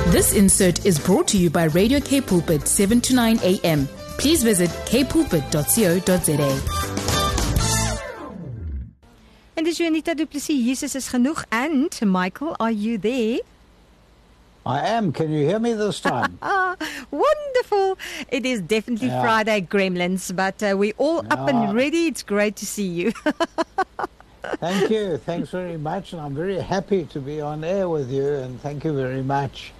This insert is brought to you by Radio K Pulpit 7 to 9 a.m. Please visit kpulpit.co.za. En dis Anita Du Plessis, Jesus is genoeg. And Michael, are you there? I am. Can you hear me this time? Wonderful. It is definitely Friday, Gremlins, but we're all up and ready. It's great to see you. Thank you. Thanks very much. And I'm very happy to be on air with you. And thank you very much.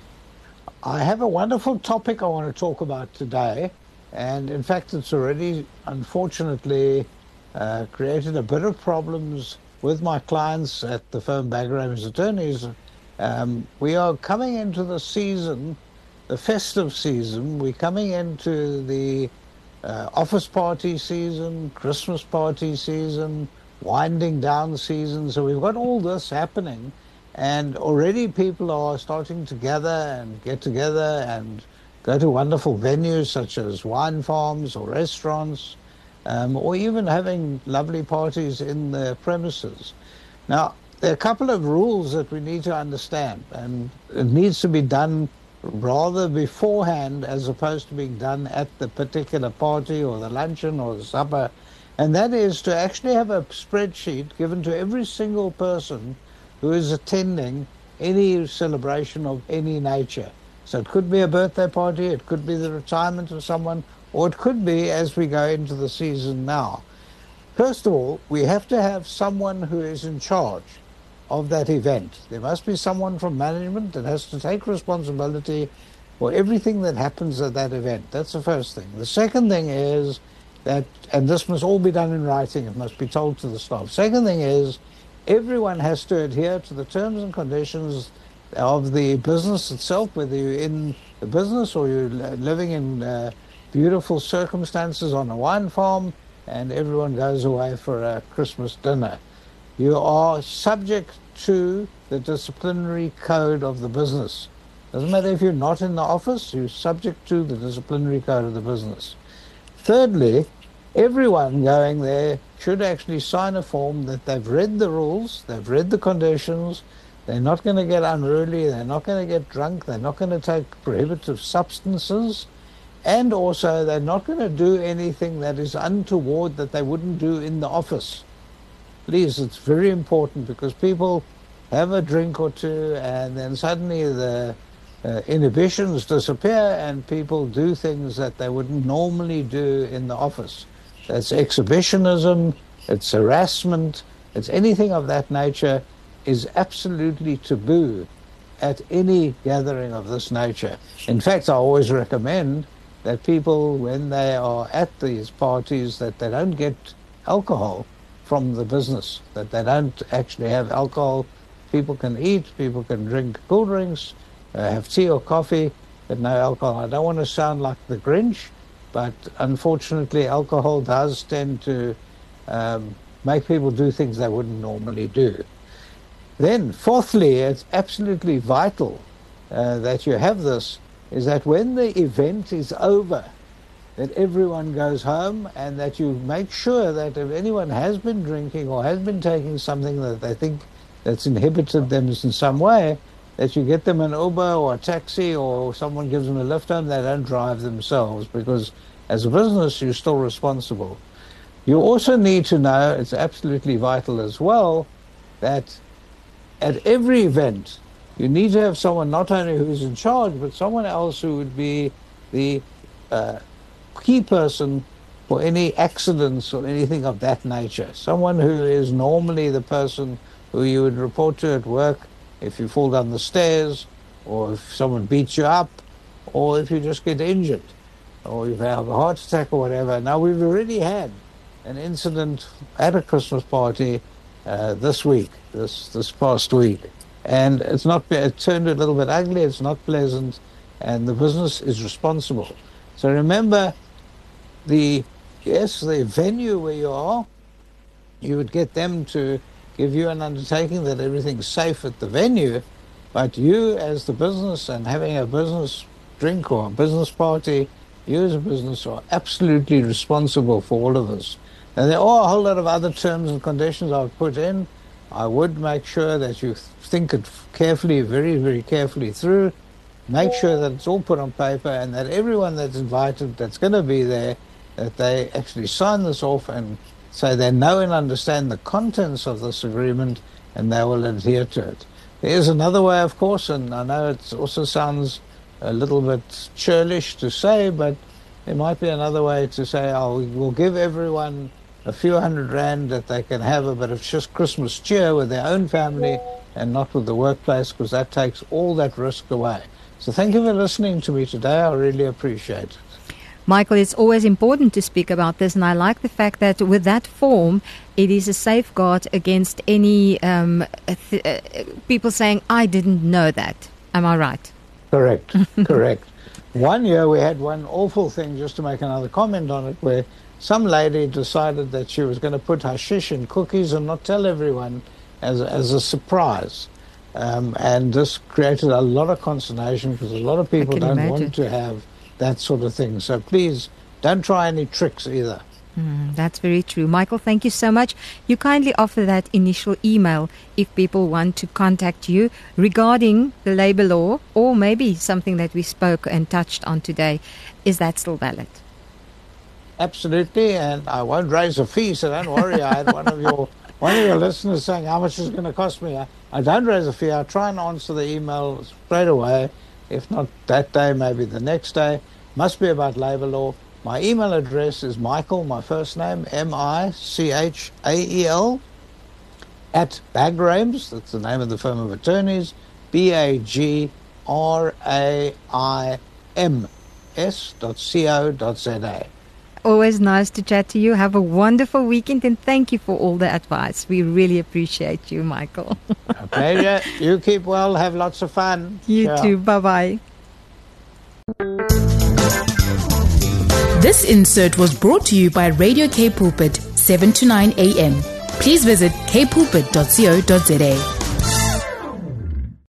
I have a wonderful topic I want to talk about today. And in fact, it's already, unfortunately, created a bit of problems with my clients at the firm Bagger Ames Attorneys. We are coming into the season, the festive season. We're coming into the office party season, Christmas party season, winding down season. So we've got all this happening. And already people are starting to gather and get together and go to wonderful venues such as wine farms or restaurants, or even having lovely parties in their premises. Now, there are a couple of rules that we need to understand, and it needs to be done rather beforehand as opposed to being done at the particular party or the luncheon or the supper, and that is to actually have a spreadsheet given to every single person who is attending any celebration of any nature. So it could be a birthday party, it could be the retirement of someone, or it could be as we go into the season now. First of all, we have to have someone who is in charge of that event. There must be someone from management that has to take responsibility for everything that happens at that event. That's the first thing. The second thing is that, and this must all be done in writing, it must be told to the staff. Second thing is, everyone has to adhere to the terms and conditions of the business itself, whether you're in the business or you're living in beautiful circumstances on a wine farm, and everyone goes away for a Christmas dinner. You are subject to the disciplinary code of the business. Doesn't matter if you're not in the office, you're subject to the disciplinary code of the business. Thirdly, everyone going there should actually sign a form that they've read the rules, they've read the conditions, they're not going to get unruly, they're not going to get drunk, they're not going to take prohibitive substances, and also they're not going to do anything that is untoward that they wouldn't do in the office. Please, it's very important because people have a drink or two and then suddenly the inhibitions disappear and people do things that they wouldn't normally do in the office. That's exhibitionism, it's harassment, it's anything of that nature is absolutely taboo at any gathering of this nature. In fact, I always recommend that people, when they are at these parties, that they don't get alcohol from the business, that they don't actually have alcohol. People can eat, people can drink cool drinks, have tea or coffee, but no alcohol. I don't want to sound like the Grinch, but unfortunately alcohol does tend to make people do things they wouldn't normally do. Then, fourthly, it's absolutely vital that you have this, is that when the event is over, that everyone goes home and that you make sure that if anyone has been drinking or has been taking something that they think that's inhibited them in some way, that you get them an Uber or a taxi or someone gives them a lift home, they don't drive themselves, because as a business, you're still responsible. You also need to know, it's absolutely vital as well, that at every event, you need to have someone not only who's in charge, but someone else who would be the key person for any accidents or anything of that nature. Someone who is normally the person who you would report to at work if you fall down the stairs, or if someone beats you up, or if you just get injured, or you have a heart attack or whatever. Now, we've already had an incident at a Christmas party this week, this past week. And it turned a little bit ugly, it's not pleasant, and the business is responsible. So remember, the venue where you are, you would get them to give you an undertaking that everything's safe at the venue, but you as the business and having a business drink or a business party, you as a business are absolutely responsible for all of this. And there are a whole lot of other terms and conditions I've put in. I would make sure that you think it carefully, very, very carefully through. make sure that it's all put on paper and that everyone that's invited that's going to be there, that they actually sign this off and say they know and understand the contents of this agreement and they will adhere to it. There is another way, of course, and I know it also sounds a little bit churlish to say, but there might be another way to say, we'll give everyone a few $100 that they can have a bit of just Christmas cheer with their own family and not with the workplace, because that takes all that risk away. So thank you for listening to me today. I really appreciate it. Michael, it's always important to speak about this, and I like the fact that with that form, it is a safeguard against any people saying, I didn't know that. Am I right? Correct, correct. One year we had one awful thing, just to make another comment on it, where some lady decided that she was going to put hashish in cookies and not tell everyone as a surprise. And this created a lot of consternation because a lot of people don't want to have that sort of thing. So please don't try any tricks either. That's very true. Michael, thank you so much. You kindly offer that initial email if people want to contact you regarding the labor law or maybe something that we spoke and touched on today. Is that still valid? Absolutely, and I won't raise a fee, so don't worry. I had one of your listeners saying, how much is it going to cost me? I don't raise a fee. I try and answer the email straight away. If not that day, maybe the next day. Must be about labor law. My email address is Michael, my first name, Michael, at Bagraim, that's the name of the firm of attorneys, BAGRAIMS.co.za. Always nice to chat to you. Have a wonderful weekend and thank you for all the advice. We really appreciate you, Michael. A pleasure. You keep well. Have lots of fun. You too. Bye-bye. This insert was brought to you by Radio K Pulpit, 7 to 9 a.m. Please visit kpulpit.co.za.